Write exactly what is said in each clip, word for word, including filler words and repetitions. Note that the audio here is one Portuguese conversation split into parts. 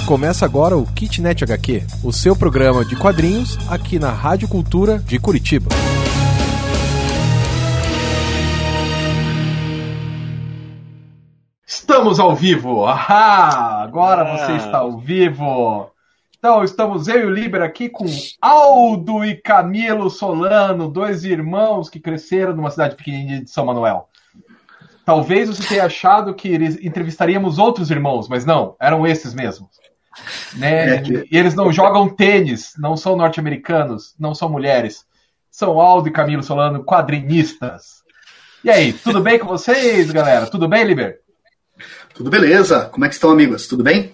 Começa agora o Kitnet agá quê, o seu programa de quadrinhos aqui na Rádio Cultura de Curitiba. Estamos ao vivo! Ahá! Agora ah. você está ao vivo! Então, estamos eu e o Liber aqui com Aldo e Camilo Solano, dois irmãos que cresceram numa cidade pequenininha de São Manuel. Talvez você tenha achado que entrevistaríamos outros irmãos, mas não, eram esses mesmos. Né? É que... E eles não jogam tênis, não são norte-americanos, não são mulheres. São Aldo e Camilo Solano, quadrinistas. E aí, tudo bem com vocês, galera? Tudo bem, Liber? Tudo beleza. Como é que estão, amigos? Tudo bem?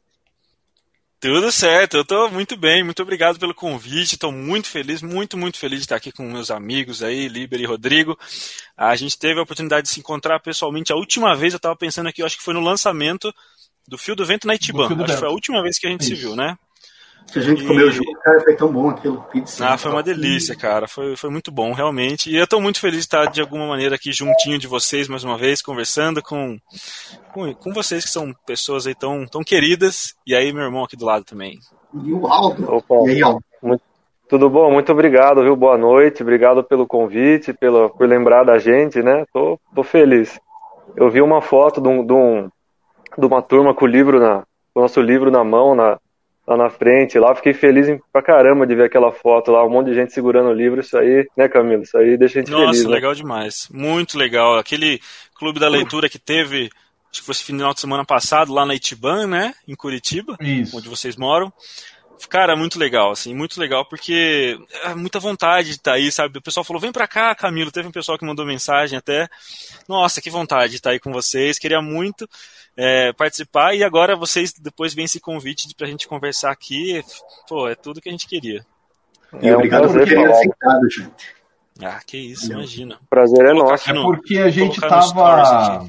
Tudo certo, eu estou muito bem, muito obrigado pelo convite, estou muito feliz, muito, muito feliz de estar aqui com meus amigos aí, Liber e Rodrigo. A gente teve a oportunidade de se encontrar pessoalmente, a última vez eu estava pensando aqui, eu acho que foi no lançamento do Fio do Vento na Itiban, acho que foi a última vez que a gente Isso. se viu, né? Que a gente e... comeu junto, cara, foi tão bom aquilo, pizza. Ah, foi uma delícia, cara, foi, foi muito bom, realmente. E eu estou muito feliz de estar, de alguma maneira, aqui juntinho de vocês, mais uma vez, conversando com, com, com vocês, que são pessoas aí tão, tão queridas. E aí, meu irmão aqui do lado também. E o Aldo. Opa, e aí, Aldo? Muito, tudo bom? Muito obrigado, viu? Boa noite, obrigado pelo convite, pelo, por lembrar da gente, né? Tô, tô feliz. Eu vi uma foto de, um, de, um, de uma turma com o livro, na, com o nosso livro na mão, na lá na frente, lá, fiquei feliz pra caramba de ver aquela foto lá, um monte de gente segurando o livro, isso aí, né, Camilo? Isso aí deixa a gente Nossa, feliz. Nossa, legal, né? Demais, muito legal, aquele clube da leitura que teve, acho que foi esse final de semana passado, lá na Itiban, né, em Curitiba, Isso. onde vocês moram. Cara, muito legal, assim, muito legal, porque é muita vontade de estar aí, sabe? O pessoal falou, vem pra cá, Camilo, teve um pessoal que mandou mensagem até, nossa, que vontade de estar aí com vocês, queria muito é, participar, e agora vocês depois vêm esse convite pra gente conversar aqui, pô, é tudo que a gente queria. E é, obrigado por terem aceitado, gente. Ah, que isso, Meu. imagina. O prazer é nosso. É porque a gente tava...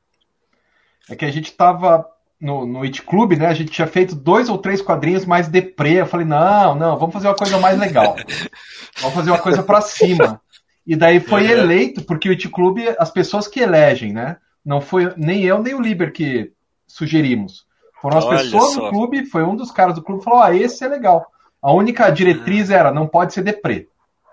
É que a gente tava... No, no It Club, né, a gente tinha feito dois ou três quadrinhos mais deprê. Eu falei, não, não, vamos fazer uma coisa mais legal. Vamos fazer uma coisa pra cima. E daí foi uhum. eleito, porque o It Club, as pessoas que elegem, né? Não foi nem eu, nem o Liber que sugerimos. Foram as Olha pessoas só. do clube, foi um dos caras do clube que falou, ah, esse é legal. A única diretriz uhum. era, não pode ser deprê.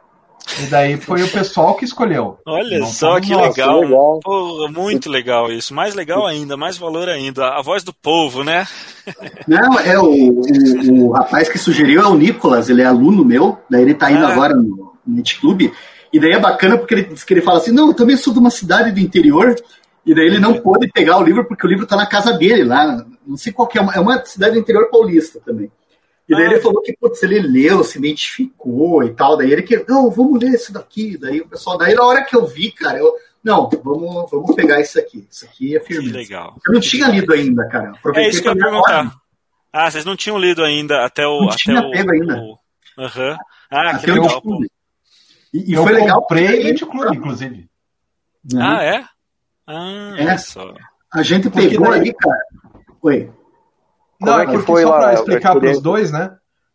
E daí foi o pessoal que escolheu. Olha só que legal. legal. Pô, muito legal isso. Mais legal ainda, mais valor ainda. A voz do povo, né? Não, é o, o, o rapaz que sugeriu é o Nicolas, ele é aluno meu, daí ele tá indo ah. agora no Net Club. E daí é bacana porque ele diz que ele fala assim, não, eu também sou de uma cidade do interior, e daí ele não pôde pegar o livro porque o livro tá na casa dele lá. Não sei qual que é, é uma cidade do interior paulista também. E daí ah, ele falou que, putz, ele leu, se identificou e tal. Daí ele que, não, vamos ler isso daqui. Daí o pessoal, daí na hora que eu vi, cara, eu, não, vamos, vamos pegar isso aqui. Isso aqui é firme. Legal. Eu não tinha lido ainda, cara. Aproveitei é isso que eu ia perguntar. Hora. Ah, vocês não tinham lido ainda até o... Não até tinha o, pego ainda. O... Uhum. Ah, até que legal. Pô. E, e eu foi legal. comprei no clube, inclusive. Uhum. Ah, é? Ah, é. Só. A gente porque pegou daí... aí, cara. Oi. Não, Como é porque foi só lá, pra explicar pros dois, né?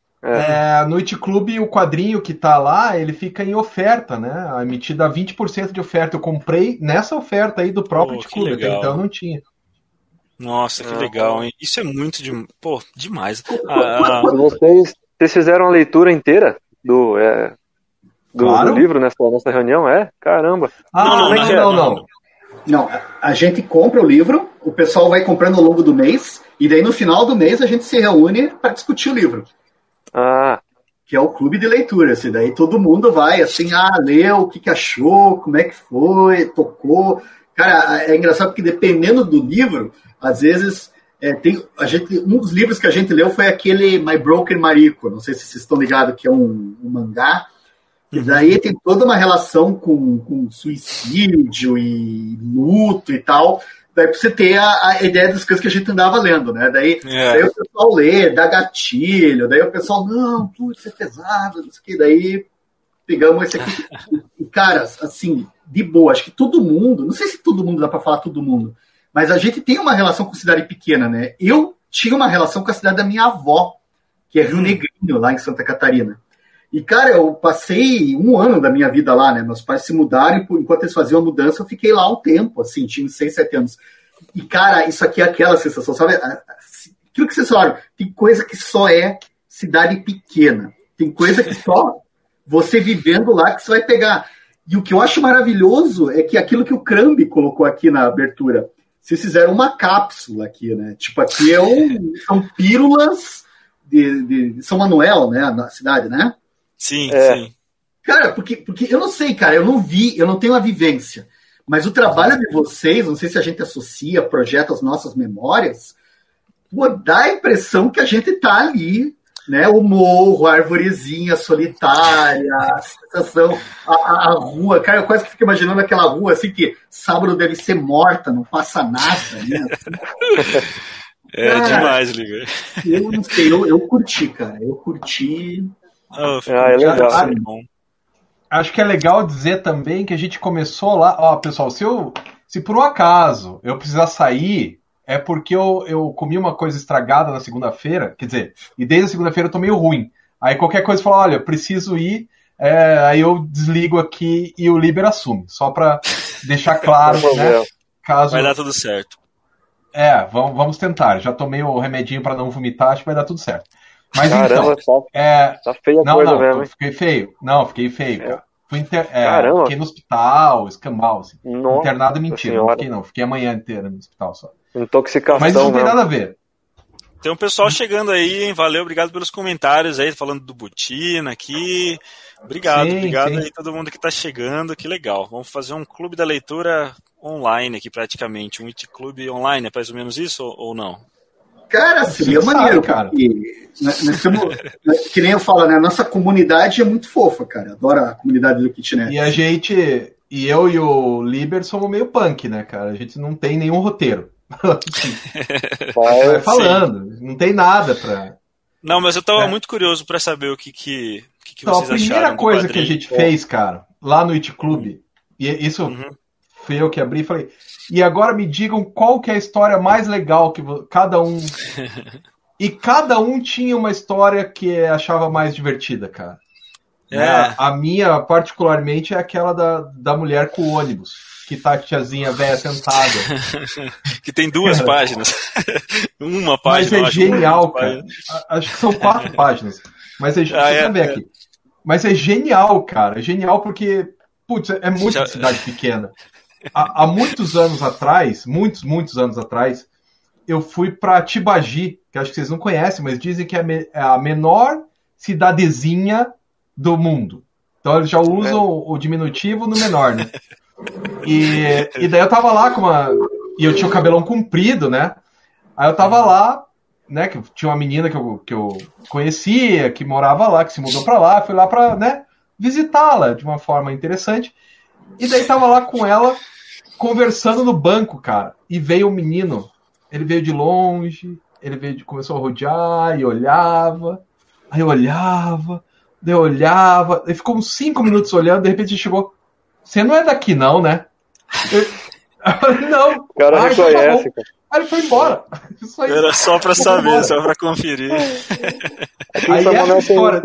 É. É, no It Club, o quadrinho que tá lá, ele fica em oferta, né? Emitida a vinte por cento de oferta. Eu comprei nessa oferta aí do próprio It Club, até então não tinha. Nossa, que ah, legal, hein? Isso é muito de... Pô, demais. Ah, vocês, vocês fizeram a leitura inteira do, é, do, claro. do livro nessa, nessa reunião, é? Caramba. Ah, não, não, não, é? não, não. Não, a gente compra o livro, o pessoal vai comprando ao longo do mês, e daí no final do mês a gente se reúne para discutir o livro. Ah. Que é o clube de leitura, assim, daí todo mundo vai, assim, ah, leu, o que, que achou, como é que foi, tocou. Cara, é engraçado porque dependendo do livro, às vezes, é, tem, a gente, um dos livros que a gente leu foi aquele My Broken Mariko, não sei se vocês estão ligados, que é um, um mangá, e daí tem toda uma relação com, com suicídio e luto e tal. Daí pra você ter a, a ideia das coisas que a gente andava lendo, né? Daí, é. daí o pessoal lê, dá gatilho, daí o pessoal, não, putz, é pesado, não sei o que. Daí pegamos esse aqui. E, cara, assim, de boa, acho que todo mundo, não sei se todo mundo dá pra falar todo mundo, mas a gente tem uma relação com cidade pequena, né? Eu tinha uma relação com a cidade da minha avó, que é Rio Negrinho, lá em Santa Catarina. E, cara, eu passei um ano da minha vida lá, né? Meus pais se mudaram e, enquanto eles faziam a mudança, eu fiquei lá um tempo, assim, tinha seis, sete anos. E, cara, isso aqui é aquela sensação, sabe? aquilo que vocês falaram, tem coisa que só é cidade pequena. Tem coisa que só você vivendo lá que você vai pegar. E o que eu acho maravilhoso é que aquilo que o Crambi colocou aqui na abertura, vocês fizeram uma cápsula aqui, né? Tipo, aqui é um, são pílulas de, de São Manuel, né? Na cidade, né? Sim, é. sim. Cara, porque, porque eu não sei, cara, eu não vi, eu não tenho a vivência, mas o trabalho de vocês, não sei se a gente associa, projeta as nossas memórias, pô, dá a impressão que a gente tá ali, né? O morro, a arvorezinha solitária, a sensação, a, a, a rua, cara, eu quase que fico imaginando aquela rua assim que sábado deve ser morta, não passa nada, né? É cara, demais, Liga. Eu não sei, eu, eu curti, cara, eu curti. Oh, ah, é legal. Ah, acho que é legal dizer também que a gente começou lá, ó, pessoal, se eu, se por um acaso eu precisar sair, é porque eu, eu comi uma coisa estragada na segunda-feira, quer dizer, e desde a segunda-feira eu tô meio ruim. Aí qualquer coisa fala, olha, eu preciso ir, é, aí eu desligo aqui e o Liber assume, só pra deixar claro, né? Caso... Vai dar tudo certo. É, vamos, vamos tentar. Já tomei o remedinho pra não vomitar, acho que vai dar tudo certo. Mas Caramba, então, tá, é... tá feia a não, coisa não, mesmo. Fiquei feio. Não, fiquei feio, é. cara. Fui inter... é, fiquei no hospital, escambau, assim. Nossa internado é mentira, senhora. não fiquei não. Fiquei a manhã inteira no hospital só. Intoxicação. Mas isso não tem mesmo. nada a ver. Tem um pessoal chegando aí, hein? Valeu, obrigado pelos comentários aí, falando do Butina aqui. Obrigado, sim, obrigado sim. aí todo mundo que tá chegando, que legal. Vamos fazer um clube da leitura online aqui praticamente, um It Club online, é mais ou menos isso ou, ou não? Cara, seria Você maneiro, sabe, cara. Porque, nós, nós temos, nós, que nem eu falo, né? A nossa comunidade é muito fofa, cara. Adoro a comunidade do Kitnet. E a gente, e eu e o Liber somos meio punk, né, cara? A gente não tem nenhum roteiro. Vai falando, sim. Não tem nada pra... Não, mas eu tava é. muito curioso pra saber o que, que, que, que então, vocês acharam. A primeira coisa que a gente é. fez, cara, lá no It Club, e isso uhum. foi eu que abri e falei, e agora me digam qual que é a história mais legal que cada um... E cada um tinha uma história que achava mais divertida, cara. É. Né? A minha, particularmente, é aquela da, da mulher com o ônibus. Que tá a tiazinha velha sentada. Que tem duas é. páginas. Uma página. Mas é genial, cara. Acho que são quatro páginas. Mas é, ah, é, ver é. aqui. Mas é genial, cara. É genial porque, putz, é muito Já... cidade pequena. Há, há muitos anos atrás, muitos, muitos anos atrás, eu fui pra Tibagi, que acho que vocês não conhecem, mas dizem que é, me, é a menor cidadezinha do mundo. Então eles já usam é. o diminutivo no menor, né? E, e daí eu tava lá com uma... E eu tinha o cabelão comprido, né? Aí eu tava lá, né? Que tinha uma menina que eu, que eu conhecia, que morava lá, que se mudou pra lá. Fui lá pra, né, visitá-la de uma forma interessante. E daí tava lá com ela, conversando no banco, cara. E veio um menino. Ele veio de longe, ele veio de, começou a rodear e olhava. Aí eu olhava, daí eu olhava. Ele ficou uns cinco minutos olhando, de repente chegou... Você não é daqui, não, né? Eu... Não. O cara ah, reconhece, cara. Aí ele foi embora. Isso aí. Era só pra saber, embora. Só pra conferir. Aí é a história.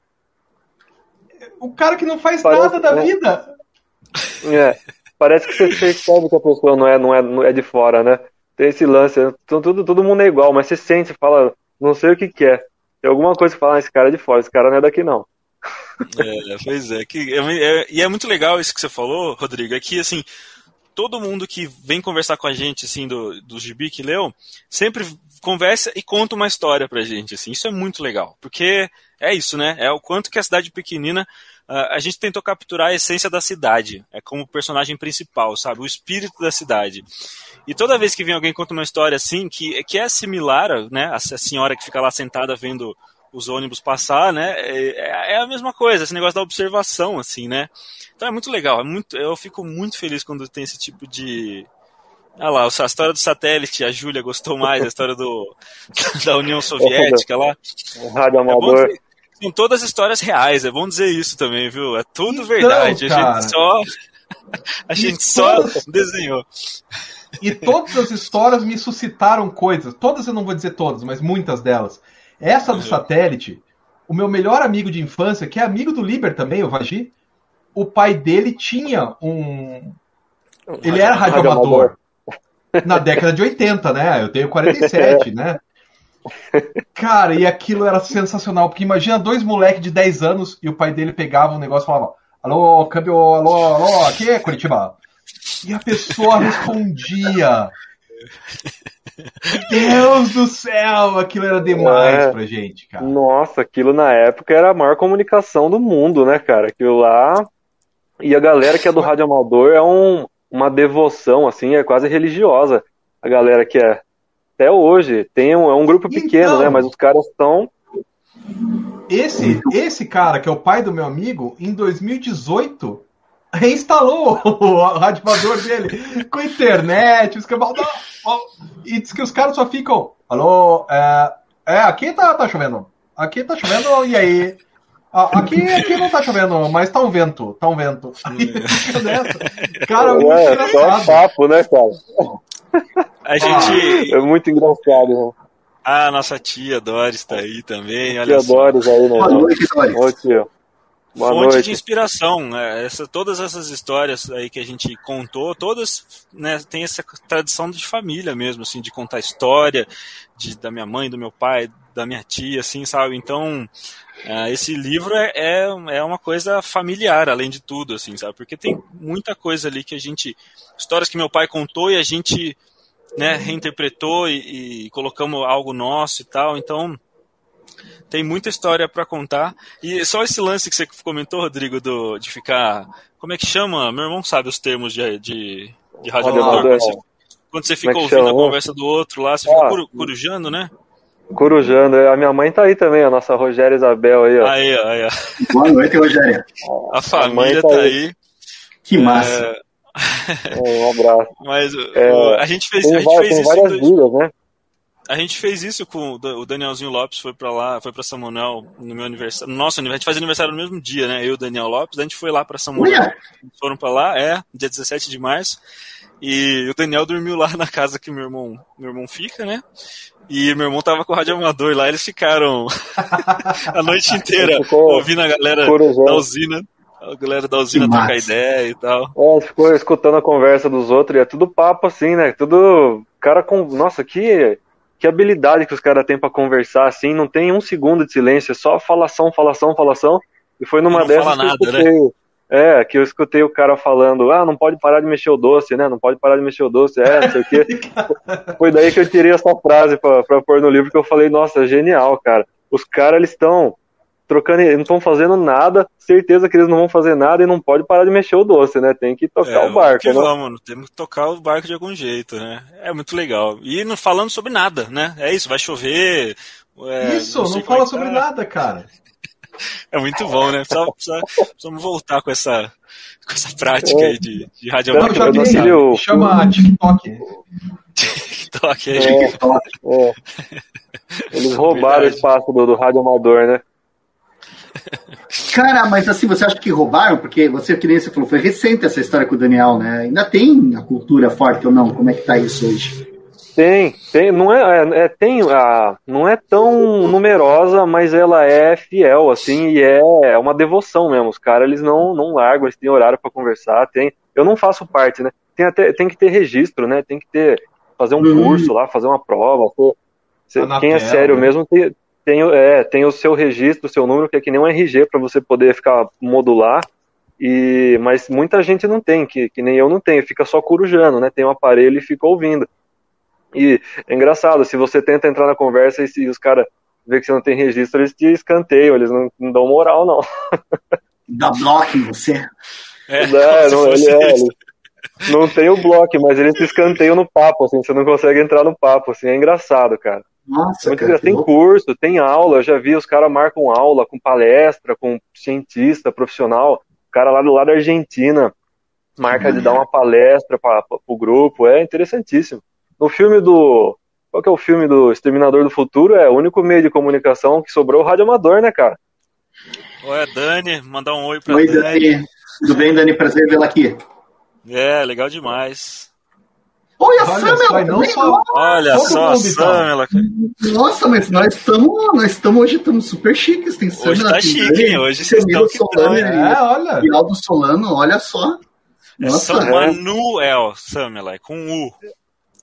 O cara que não faz Parece, nada da né? vida. É. Parece que você percebe que a pessoa não é, não é, não é de fora, né? Tem esse lance. Todo, todo mundo é igual, mas você sente, você fala, não sei o que que é. Tem alguma coisa que fala, ah, esse cara é de fora, esse cara não é daqui, não. É, pois é, que, é, é, e é muito legal isso que você falou, Rodrigo, é que assim, todo mundo que vem conversar com a gente assim, do, do Gibi que leu, sempre conversa e conta uma história pra gente, assim, isso é muito legal, porque é isso, né, é o quanto que a cidade pequenina, uh, a gente tentou capturar a essência da cidade, é como personagem principal, sabe, o espírito da cidade. E toda vez que vem alguém conta uma história assim, que, que é similar, né, a, a senhora que fica lá sentada vendo os ônibus passar, né, é, é a mesma coisa, esse negócio da observação, assim, né, então é muito legal, é muito, eu fico muito feliz quando tem esse tipo de, ah lá, a história do satélite, a Júlia gostou mais, a história do, da União Soviética lá, Rádio Amador. É são todas histórias reais, é bom dizer isso também, viu, é tudo então, verdade, cara, a gente só, a gente só desenhou. E todas as histórias me suscitaram coisas, todas eu não vou dizer todas, mas muitas delas. Essa do satélite, o meu melhor amigo de infância, que é amigo do Liber também, o Vagi, o pai dele tinha um... Ele era radioamador. Na década de oitenta, né? Eu tenho quarenta e sete, né? Cara, e aquilo era sensacional, porque imagina dois moleques de dez anos e o pai dele pegava um negócio e falava: alô, câmbio, alô, alô, aqui é Curitiba. E a pessoa respondia. Deus do céu, aquilo era demais é, pra gente, cara. Nossa, aquilo na época era a maior comunicação do mundo, né, cara? Aquilo lá. E a galera que é do rádio amador é um, uma devoção, assim, é quase religiosa. A galera que é. Até hoje, tem um, é um grupo pequeno, então, né? Mas os caras estão. Esse, esse cara, que é o pai do meu amigo, em dois mil e dezoito, reinstalou o rádio amador dele com internet, os caras. E diz que os caras só ficam. Alô, é, é aqui tá, tá chovendo. Aqui tá chovendo, e aí? Aqui, aqui não tá chovendo, mas tá um vento, tá um vento. Aí, cara, muito é, engraçado. É papo, né, cara? A gente... É muito engraçado, né? Ah, nossa tia Doris tá aí também, olha tia só. Doris aí, né? Boa noite, Doris. Oi, tia. Boa Fonte noite. de inspiração, né? Essa, todas essas histórias aí que a gente contou, todas, né, tem essa tradição de família mesmo, assim, de contar história de, da minha mãe, do meu pai, da minha tia, assim, sabe? Então, uh, esse livro é, é, é uma coisa familiar, além de tudo, assim, sabe? Porque tem muita coisa ali que a gente, histórias que meu pai contou e a gente, né, reinterpretou e, e colocamos algo nosso e tal, então... Tem muita história para contar. E só esse lance que você comentou, Rodrigo, do, de ficar... Como é que chama? Meu irmão sabe os termos de, de, de rádio amador. Quando você, quando você fica ouvindo chama? a conversa do outro lá, você ah, fica corujando, né? Corujando. A minha mãe tá aí também, a nossa Rogéria Isabel aí, ó. Aí, aí, ó. Boa noite, Rogéria. A família a tá, tá aí. aí. Que massa. É... Um abraço. Mas é... a gente fez, a gente vai, fez tem isso... várias vidas, né? A gente fez isso com o Danielzinho Lopes, foi pra lá, foi pra São Manuel no meu aniversário. No nosso aniversário, a gente faz aniversário no mesmo dia, né? Eu e o Daniel Lopes, a gente foi lá pra São Manuel. Uia. Foram pra lá, é, dia dezessete de março. E o Daniel dormiu lá na casa que meu irmão, meu irmão fica, né? E meu irmão tava com o rádio amador lá, eles ficaram a noite inteira ouvindo a galera da usina. A galera da usina trocar ideia e tal. É, ficou escutando a conversa dos outros e é tudo papo assim, né? Tudo cara com... Nossa, que... Que habilidade que os caras têm pra conversar, assim, não tem um segundo de silêncio, é só falação, falação, falação. E foi numa não dessas fala que nada, eu escutei, né? É, que eu escutei o cara falando, ah, não pode parar de mexer o doce, né? Não pode parar de mexer o doce, é, não sei o quê. Foi daí que eu tirei essa frase pra, pra pôr no livro, que eu falei, nossa, genial, cara. Os caras, eles estão trocando, eles não estão fazendo nada, certeza que eles não vão fazer nada e não pode parar de mexer o doce, né? Tem que tocar é, o barco, que né? Vamos, temos que tocar o barco de algum jeito, né? É muito legal. E não falando sobre nada, né? É isso, vai chover. É, isso, não, não fala sobre tá. nada, cara. É muito bom, né? Precisa, precisa, precisamos voltar com essa, com essa prática aí de, de radioamador. Não, já vi, eu... Chama TikTok. TikTok, é, é, é. Eles roubaram é o espaço do, do radioamador, né? Cara, mas assim, você acha que roubaram? Porque você, que nem você falou, foi recente essa história com o Daniel, né? Ainda tem a cultura forte ou não? Como é que tá isso hoje? Tem, tem, não é, é tem, a, não é tão numerosa, mas ela é fiel, assim, e é uma devoção mesmo. Os caras, eles não, não largam, eles têm horário para conversar, tem, eu não faço parte, né? Tem até, tem que ter registro, né? Tem que ter, fazer um uhum. curso lá, fazer uma prova. Pô, cê, quem é sério né? mesmo tem, tem, é, tem o seu registro, o seu número, que é que nem um R G para você poder ficar modular. E, mas muita gente não tem, que, que nem eu não tenho, fica só corujando, né? Tem um aparelho e fica ouvindo. E é engraçado, se você tenta entrar na conversa e, se os caras vê que você não tem registro, eles te escanteiam, eles não, não dão moral, não. Dá bloco em você. É, é, não, ele, é ele, não tem o bloco, mas eles te escanteiam no papo, assim, você não consegue entrar no papo, assim, é engraçado, cara. Nossa, Muito, cara, tem curso, tem aula, eu já vi, os caras marcam aula com palestra, com cientista, profissional, o cara lá do lado da Argentina marca de dar uma palestra para o grupo, é interessantíssimo. No filme do... Qual que é o filme do Exterminador do Futuro? É o único meio de comunicação que sobrou o radioamador, né, cara? Oi, Dani. Mandar um oi pra oi, Dani. Dani. Tudo bem, Dani? Prazer vê-la aqui. É, legal demais. Oi, a Samela também. Só... Olha só a Samela. Nossa, mas nós estamos nós estamos hoje estamos super chiques. Tem hoje tá chique, hein? Hoje vocês estão Solano é, olha. E Aldo Solano, olha só. É Nossa, São Manuel, Samela, é com U.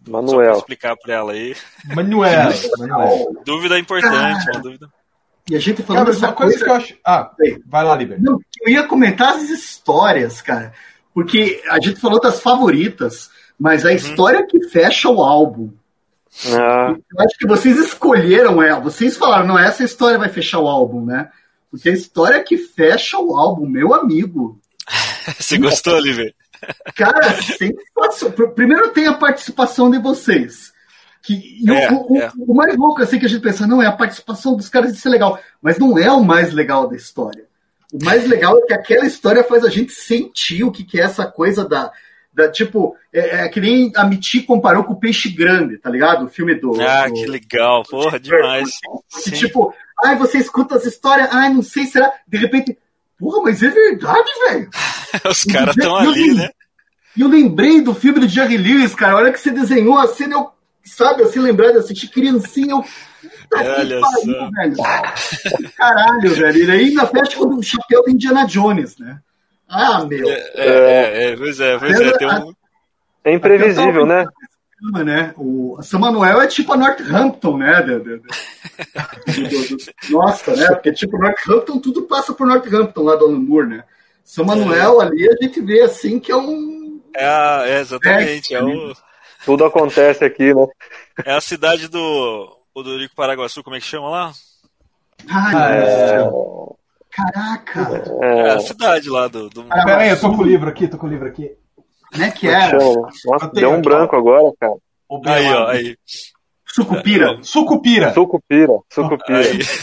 Manuel. Só pra explicar pra ela aí. Manuel. Manuel. Dúvida importante, uma dúvida. E a gente falando cara, dessa uma coisa, coisa que eu acho... Ah, vai lá, Liber. Não, eu ia comentar as histórias, cara. Porque a gente falou das favoritas, mas a uhum. história que fecha o álbum. Ah. Eu acho que vocês escolheram ela. Vocês falaram, não, essa história vai fechar o álbum, né? Porque a história que fecha o álbum, meu amigo. Você gostou, Liber? Cara, sensacional. Primeiro tem a participação de vocês. Que, é, o, é. O, o mais louco assim que a gente pensa, não, é a participação dos caras de ser legal. Mas não é o mais legal da história. O mais legal é que aquela história faz a gente sentir o que, que é essa coisa da... da tipo, é, é que nem a Miti comparou com o Peixe Grande, tá ligado? O filme do... Ah, do, que legal. Porra, demais. Que, tipo, ai, você escuta as histórias, ai, não sei, será... De repente, porra, mas é verdade, velho. Os caras estão ali, eu, né? E eu lembrei do filme do Jerry Lewis, cara. A hora que você desenhou a cena, eu... Sabe, assim, lembrar de assistir criancinha, eu... Olha pariu, só. Velho. Caralho, velho. E aí na festa com o chapéu do Indiana Jones, né? Ah, meu. É, é, é pois é, pois é. Tem um... É imprevisível, né? né? O São Manuel é tipo a Northampton, né? Do, do, do, do, nossa, né? Porque tipo, Northampton, tudo passa por Northampton, lá do Alan Moore, né? São Manuel é. ali a gente vê assim que é um... É, a, é exatamente. É, é o... Tudo acontece aqui, né? É a cidade do Odorico Paraguaçu, como é que chama lá? Ai, é... Caraca! É, é a cidade lá do... do... Pera aí, eu tô com o livro aqui, tô com o livro aqui. Como é que era? Nossa, deu um branco agora, cara. Aí, ó, aí. Sucupira. Sucupira. Sucupira. Sucupira.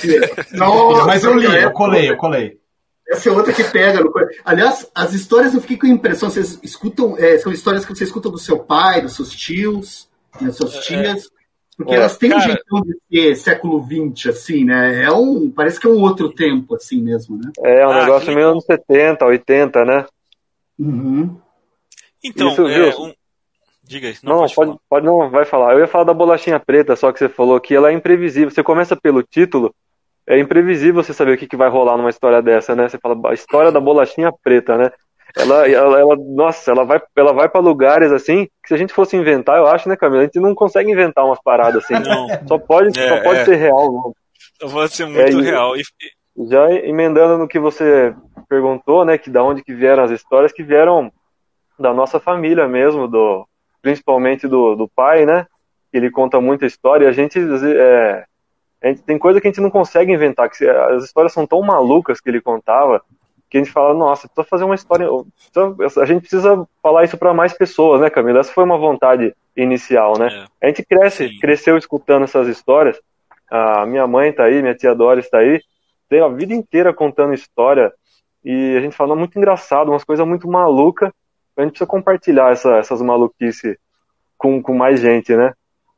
Nossa, mas eu li, eu colei, eu colei. Essa é outra que pega. Aliás, as histórias eu fiquei com a impressão, vocês escutam, é, são histórias que você escuta do seu pai, dos seus tios, das suas tias, porque é, elas têm cara, um jeitão de ser século vinte, assim, né? É um, parece que é um outro tempo, assim mesmo, né? É, um ah, negócio meio anos setenta, oitenta, né? Uhum. Então, Isso, é, um... diga aí. Não, não, pode, pode, pode, não, vai falar. Eu ia falar da bolachinha preta, só que você falou que ela é imprevisível. Você começa pelo título, é imprevisível você saber o que, que vai rolar numa história dessa, né? Você fala, a história da bolachinha preta, né? Ela, ela, ela nossa, ela vai, ela vai para lugares assim, que se a gente fosse inventar, eu acho, né, Camila? A gente não consegue inventar umas paradas assim. Não. Só pode, é, só pode é. ser real. Não. Só pode ser muito é, real. E... Já emendando no que você perguntou, né, que da onde que vieram as histórias, que vieram da nossa família mesmo, do, principalmente do, do pai, né? Ele conta muita história e a gente, é, a gente tem coisa que a gente não consegue inventar, que as histórias são tão malucas que ele contava, que a gente fala, nossa, precisa fazer uma história, a gente precisa falar isso para mais pessoas, né, Camila? Essa foi uma vontade inicial, né? É. A gente cresce, Sim. cresceu escutando essas histórias, a minha mãe tá aí, minha tia Doris tá aí, tem a vida inteira contando história, e a gente fala, muito engraçado, umas coisas muito malucas, a gente precisa compartilhar essa, essas maluquices com, com mais gente, né?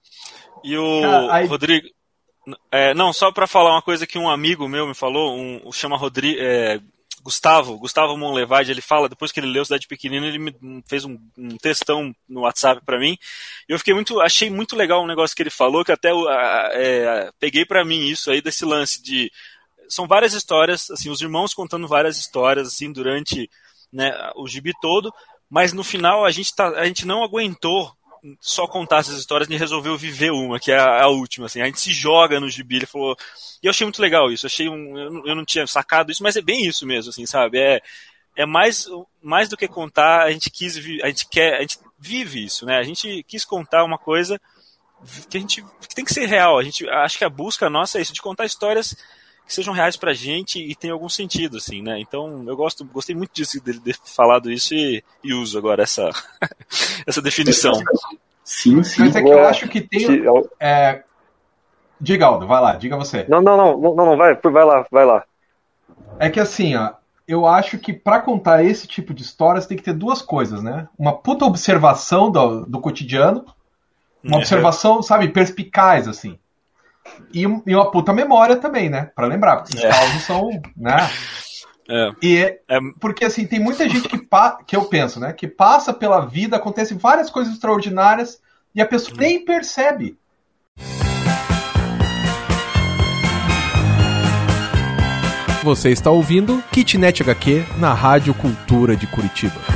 E o ah, aí... Rodrigo... É, não, só para falar uma coisa que um amigo meu me falou, um, chama Rodrigo... É, Gustavo, Gustavo Monlevade, ele fala, depois que ele leu Cidade Pequenina, ele me fez um, um textão no WhatsApp para mim, e eu fiquei muito, achei muito legal um negócio que ele falou, que até é, peguei para mim isso aí, desse lance de... São várias histórias, assim, os irmãos contando várias histórias, assim, durante, né, o gibi todo, mas no final a gente, tá, a gente não aguentou só contar essas histórias e resolveu viver uma, que é a, a última, assim, a gente se joga no gibi, ele falou, e eu achei muito legal isso, achei um, eu, eu não tinha sacado isso, mas é bem isso mesmo, assim, sabe, é, é mais, mais do que contar, a gente quis, a gente quer, a gente vive isso, né, a gente quis contar uma coisa que a gente, que tem que ser real, a gente, acho que a busca nossa é isso, de contar histórias que sejam reais pra gente e tenham algum sentido, assim, né? Então, eu gosto, gostei muito disso, dele ter falado isso e, e uso agora essa, essa definição. Sim, sim. Mas é que eu acho que tem... É... Diga, Aldo, vai lá, diga você. Não, não, não, não, não, vai, vai lá, vai lá. É que assim, ó, eu acho que pra contar esse tipo de histórias tem que ter duas coisas, né? Uma puta observação do, do cotidiano, uma uhum. observação, sabe, perspicaz, assim. E, e uma puta memória também, né? Pra lembrar, porque os é. causos são, né? É. E é, porque assim, tem muita gente que, pa, que eu penso, né? Que passa pela vida, acontecem várias coisas extraordinárias e a pessoa nem percebe. Você está ouvindo Kitnet H Q na Rádio Cultura de Curitiba.